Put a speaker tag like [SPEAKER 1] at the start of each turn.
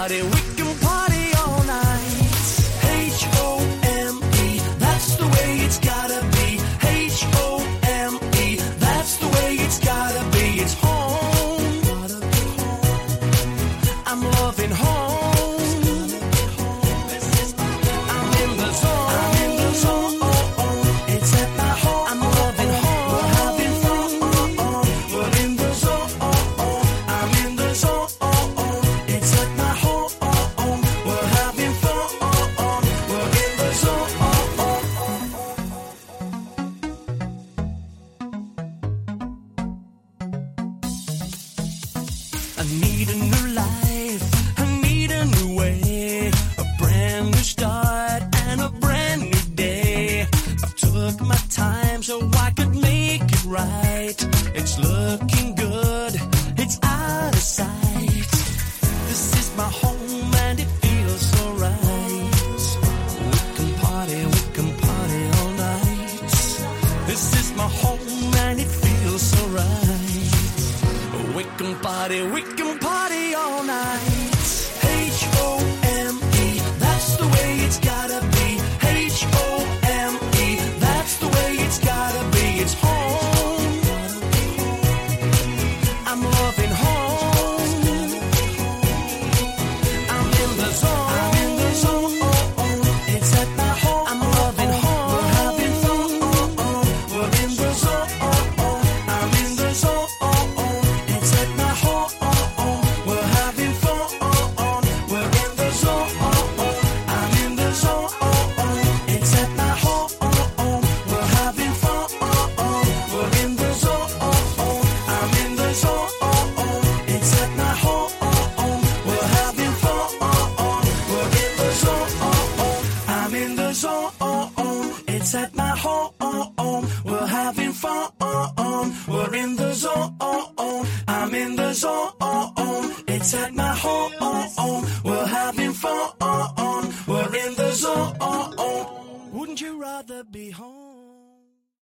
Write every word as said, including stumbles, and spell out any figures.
[SPEAKER 1] party, we can party all night. H O M E, that's the way it's gotta be. H O M E, that's the way it's gotta be. It's home, gotta be home. I'm loving home. I'm in the zone, I'm in the zone. Oh, oh. It's at my home. I'm loving home. We're having fun. Oh, oh. We're in the zone. Oh, oh. I'm in the zone. Oh, oh. It's at my home. Oh, oh. We're having fun. Oh, oh. We're in the zone. Oh, oh. I need a new life. I need a new way. A brand new start and a brand new day. I've took my time so I could make it right. It's looking good. It's out of sight. This is my home and it feels so right. We can party, we can party all night. This is my home and it feels so right. We can party, we can party all night. H O M E, that's the way it's gotta be. H O M E, that's the way it's gotta be. It's home. I'm loving home. I'm in the zone. I'm in the zone. Oh, oh. It's at my home. I'm loving home. We're having fun. Oh, oh. We're in the zone. Oh, oh. I'm in the zone. Oh, oh. It's at my home. Oh, oh. We're having fun. Oh, oh. We're in the zone. Oh, oh. I'm in the zone. Oh, oh. It's at my home. Oh, oh. We're having fun. Oh, oh. We're in the zone. Oh, oh. I'm in the zone. Oh, oh. It's at my home. Oh, oh. We're having fun. Oh, oh. We're in the zone. Oh, oh. I'm in the zone. Oh, oh. It's at my home. Oh, oh. We're having fun. Oh, oh. We're in the zone. Oh, oh. I'm in the zone. Oh, oh. It's at my home. Oh, oh. We're having fun. Oh, oh. We're in the zone. Oh, oh. Wouldn't you rather be home?